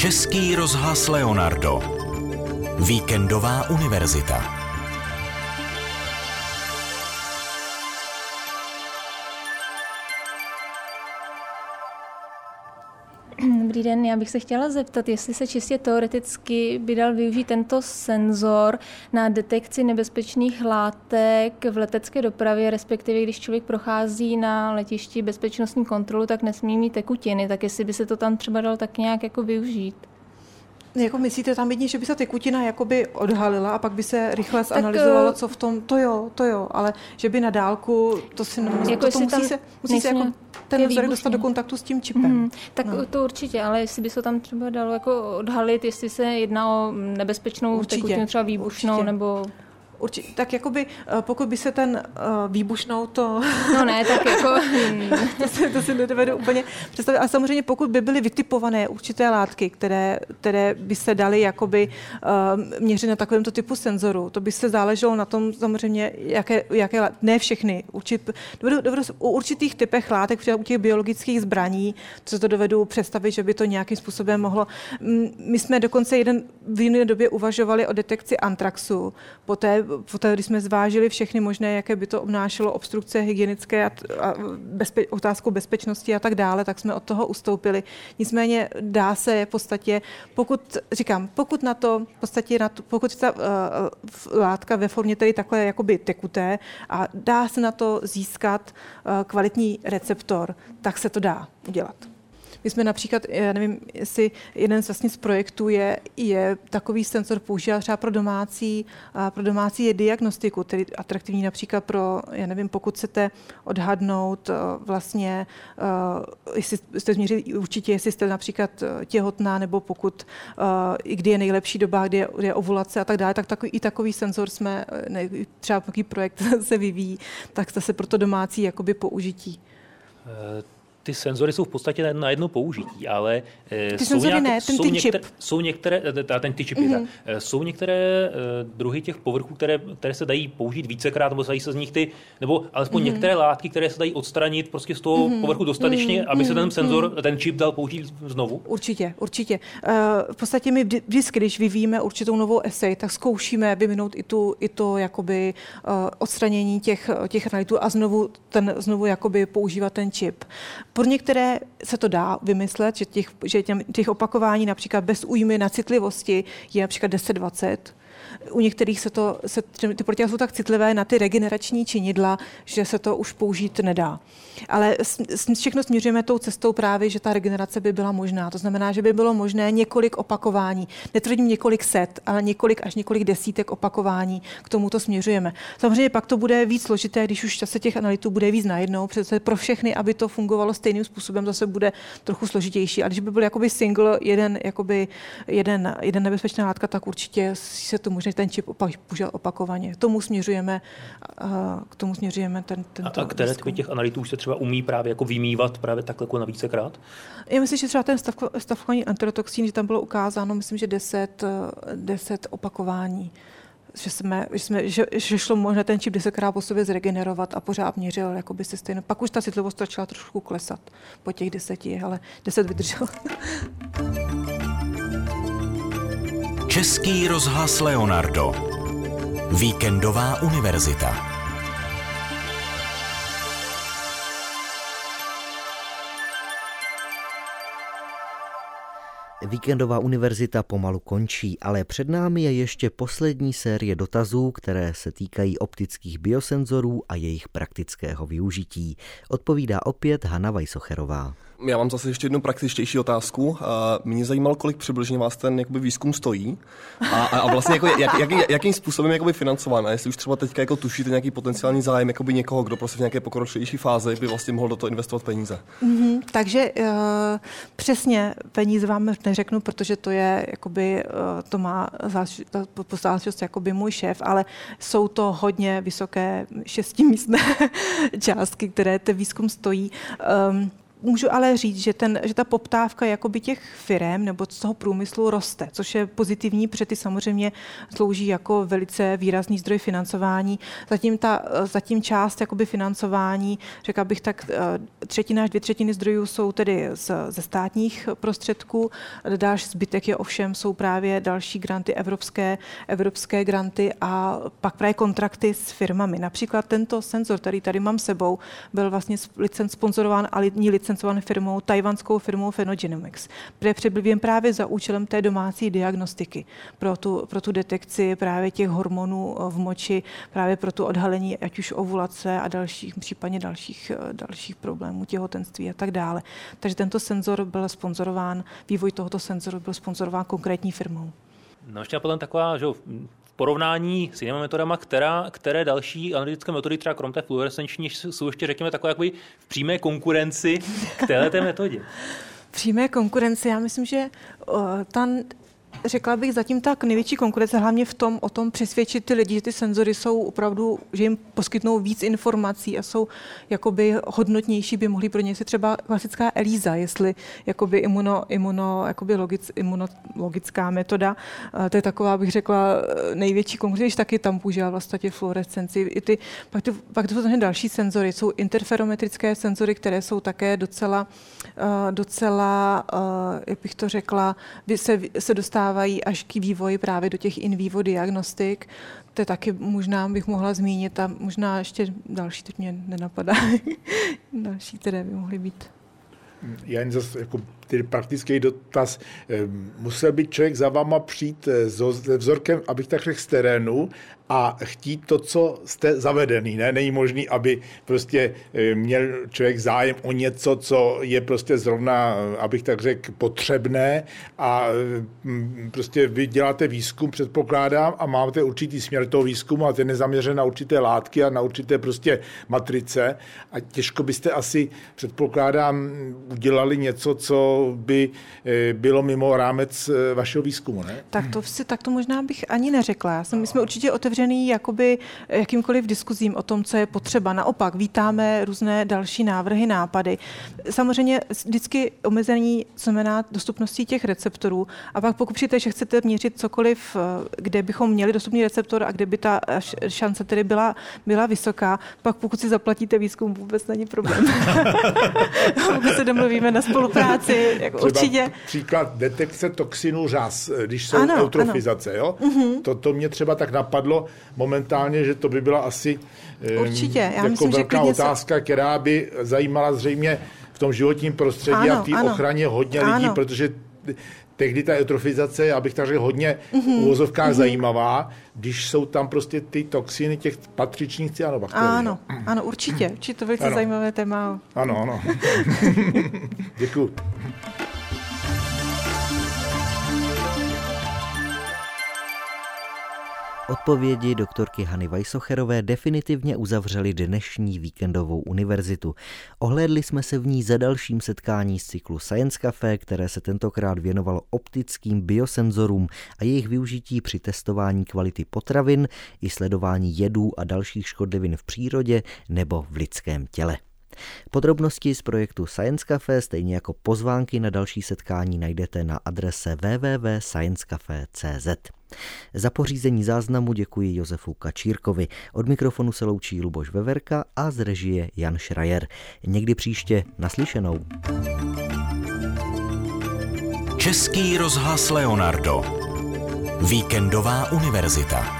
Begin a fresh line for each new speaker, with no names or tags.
Český rozhlas Leonardo. Víkendová univerzita.
Dobrý den, já bych se chtěla zeptat, jestli se čistě teoreticky by dal využít tento senzor na detekci nebezpečných látek v letecké dopravě, respektive když člověk prochází na letišti bezpečnostní kontrolu, tak nesmí mít tekutiny, tak jestli by se to tam třeba dal tak nějak jako využít.
Jako myslíte tam jedině, že by se tekutina jakoby odhalila a pak by se rychle zanalyzovalo, co v tom, to jo, ale že by na dálku, to si
jako
to musí se jako ten vzorek dostat do kontaktu s tím čipem.
Tak to určitě, ale jestli by se tam třeba dalo jako odhalit, jestli se jedná o nebezpečnou tekutinu, třeba výbušnou, nebo...
Určitě. Tak jakoby, pokud by se ten výbušnou to...
No ne, tak jako...
to si nedovedu úplně představit. A samozřejmě pokud by byly vytipované určité látky, které by se daly jakoby měřit na takovémto typu senzoru, to by se záleželo na tom samozřejmě, jaké ne všechny. U určitých typech látek, u těch biologických zbraní, co to dovedu představit, že by to nějakým způsobem mohlo... My jsme dokonce v jiné době uvažovali o detekci antraxu. Poté, když jsme zvážili všechny možné, jaké by to obnášelo obstrukce hygienické a otázku bezpečnosti a tak dále, tak jsme od toho ustoupili. Nicméně dá se v podstatě, pokud ta látka ve formě tedy takhle jakoby tekuté a dá se na to získat kvalitní receptor, tak se to dá udělat. My jsme například, já nevím, jestli jeden z projektů je takový senzor používat třeba pro domácí diagnostiku, tedy atraktivní například pro, já nevím, pokud chcete odhadnout vlastně, jestli jste změřili určitě, jestli jste například těhotná, nebo pokud, kdy je nejlepší doba, kdy je ovulace a tak dále, tak takový senzor třeba takový projekt se vyvíjí, tak zase pro to domácí jakoby použití.
Ty senzory jsou v podstatě na jedno použití, ale jsou některé druhy těch povrchů, které se dají použít vícekrát, nebo se dají se z nich nebo alespoň některé látky, které se dají odstranit prostě z toho povrchu dostatečně, aby se ten čip dal použít znovu?
Určitě. V podstatě my vždycky, když vyvíjíme určitou novou esej, tak zkoušíme vyvinout i to jakoby odstranění těch analytů a znovu jakoby používat ten čip. Pro některé se to dá vymyslet, že těch opakování například bez újmy na citlivosti je například 10-20. U některých ty protilátka jsou tak citlivé na ty regenerační činidla, že se to už použít nedá. Ale všechno směřujeme tou cestou právě, že ta regenerace by byla možná. To znamená, že by bylo možné několik opakování. Netvrdím několik set, ale několik desítek opakování. K tomu to směřujeme. Samozřejmě pak to bude víc složité, když už čase těch analytů bude víc najednou, protože pro všechny, aby to fungovalo stejným způsobem, zase bude trochu složitější. A když by byl jakoby single, jeden nebezpečná látka, tak určitě se to možná ten čip používat opakovaně. K tomu směřujeme tento
A které typy těch analytů už se třeba umí právě jako vymývat právě takhle jako na vícekrát?
Já myslím, že třeba ten stavkovaný enterotoxín, že tam bylo ukázáno, myslím, že 10 opakování. Že šlo možná ten čip 10krát po sobě zregenerovat a pořád měřil, jako by se stejno. Pak už ta citlivost začala trošku klesat po těch 10, ale 10 vydržel.
Český rozhlas Leonardo. Víkendová univerzita.
Víkendová univerzita pomalu končí, ale před námi je ještě poslední série dotazů, které se týkají optických biosenzorů a jejich praktického využití. Odpovídá opět Hana Weissocherová.
Já mám zase ještě jednu praktičtější otázku. Mě zajímalo, kolik přibližně vás ten výzkum stojí a vlastně jakým způsobem je financován. A jestli už třeba teďka tušíte nějaký potenciální zájem někoho, kdo prostě v nějaké pokročilejší fázi by vlastně mohl do toho investovat peníze.
Takže přesně peníze vám neřeknu, protože to je to má záležitost můj šéf, ale jsou to hodně vysoké 6místné částky, které ten výzkum stojí. Můžu ale říct, že ta poptávka jakoby těch firem nebo z toho průmyslu roste, což je pozitivní, protože ty samozřejmě slouží jako velice výrazný zdroj financování. Zatím část jakoby financování, řekla bych tak 1/3 až 2/3 zdrojů jsou tedy ze státních prostředků, další zbytek je ovšem jsou právě další granty, evropské granty a pak právě kontrakty s firmami. Například tento senzor, který tady mám sebou, byl vlastně sponzorován a licencovanou firmou, tajvanskou firmou Phenogenomics, který byl právě za účelem té domácí diagnostiky pro tu detekci právě těch hormonů v moči, právě pro tu odhalení ať už ovulace a případně dalších problémů těhotenství a tak dále. Takže tento senzor byl sponzorován, vývoj tohoto senzoru byl sponzorován konkrétní firmou.
No ještě potom taková, že v porovnání s jinými metodama, které další analytické metody, třeba krom té fluorescenční, jsou ještě, řekněme, takové jakoby v přímé konkurenci k téhleté metodě?
Přímé konkurenci, já myslím, že řekla bych zatím tak největší konkurence hlavně o tom přesvědčit ty lidi, že ty senzory jsou opravdu, že jim poskytnou víc informací a jsou jakoby hodnotnější, by mohly pro ně třeba klasická ELISA, jestli jakoby imunologická metoda, to je taková, bych řekla, největší konkurence, když taky tam používá vlastně fluorescenci. Pak to jsou další senzory, jsou interferometrické senzory, které jsou také docela jak bych to řekla, se dostávají až k vývoji právě do těch in vivo diagnostik. To je taky možná bych mohla zmínit a možná ještě další, teď mě nenapadá, další, které by mohly být.
Já jen zase jako praktický dotaz. Musel by člověk za váma přijít se vzorkem, abych tak řekl, z terénu a chtít to, co jste zavedený. Ne? Není možný, aby prostě měl člověk zájem o něco, co je prostě zrovna, abych tak řekl, potřebné a prostě vy děláte výzkum, předpokládám, a máte určitý směr toho výzkumu a ten je zaměřen na určité látky a na určité prostě matrice a těžko byste asi, předpokládám, udělali něco, co by bylo mimo rámec vašeho výzkumu, ne?
Tak to možná bych ani neřekla. My jsme určitě otevřený jakoby jakýmkoliv diskuzím o tom, co je potřeba. Naopak vítáme různé další návrhy, nápady. Samozřejmě vždycky omezení znamená dostupností těch receptorů a pak pokud přijete, že chcete měřit cokoliv, kde bychom měli dostupný receptor a kde by ta šance tedy byla vysoká, pak pokud si zaplatíte výzkum, vůbec není problém. Pokud se domluvíme na spolupráci, jako určitě.
Příklad detekce toxinu řas, když jsou eutrofizace. Jo? To mě třeba tak napadlo momentálně, že to by byla asi
určitě. Já
jako
myslím,
velká otázka, která by zajímala zřejmě v tom životním prostředí a v té ochraně hodně lidí, protože tehdy ta eutrofizace, abych tak řekl, hodně v uvozovkách zajímavá, když jsou tam prostě ty toxiny těch patřičných cyanobakterií.
Ano, určitě. Určitě to velice zajímavé téma.
Ano. Děkuju.
Odpovědi doktorky Hany Weissocherové definitivně uzavřely dnešní víkendovou univerzitu. Ohlédli jsme se v ní za dalším setkání z cyklu Science Café, které se tentokrát věnovalo optickým biosenzorům a jejich využití při testování kvality potravin i sledování jedů a dalších škodlivin v přírodě nebo v lidském těle. Podrobnosti z projektu Science Café, stejně jako pozvánky na další setkání, najdete na adrese www.sciencecafe.cz. Za pořízení záznamu děkuji Josefu Kačírkovi. Od mikrofonu se loučí Luboš Veverka a z režie Jan Schreier. Někdy příště, naslyšenou.
Český rozhlas Leonardo. Víkendová univerzita.